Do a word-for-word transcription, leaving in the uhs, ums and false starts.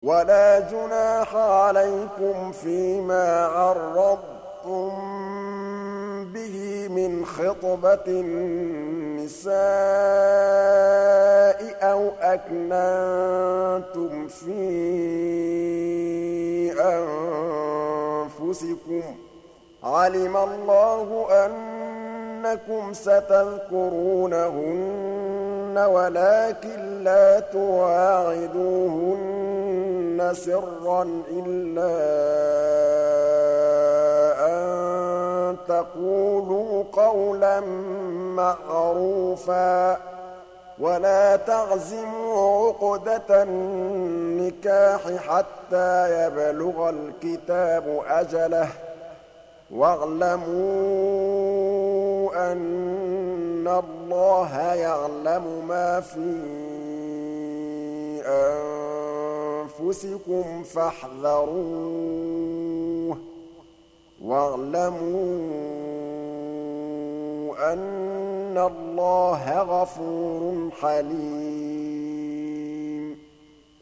وَلَا جُنَاحَ عَلَيْكُمْ فِيمَا عَرَّضْتُم بِهِ مِنْ خِطْبَةِ النِّسَاءِ أَوْ أَكْنَنتُمْ فِي أَنفُسِكُمْ ۚ عَلِمَ اللَّهُ أَنَّكُمْ سَتَذْكُرُونَهُنَّ وَلَٰكِن لَّا تُوعِدُوهُنَّ سِرًّا إِلَّا أَن تَقُولُوا قَوْلًا مَّعْرُوفًا ۚ وَلَا تَعْزِمُوا عُقْدَةَ النِّكَاحِ حَتَّىٰ يَبْلُغَ الْكِتَابُ أَجَلَهُ ۚ وَاعْلَمُوا أَنَّ اللَّهَ يَعْلَمُ مَا فِي أَنفُسِكُمْ فَاحْذَرُوهُ ۚ وَاعْلَمُوا أَنَّ اللَّهَ غَفُورٌ حَلِيمٌ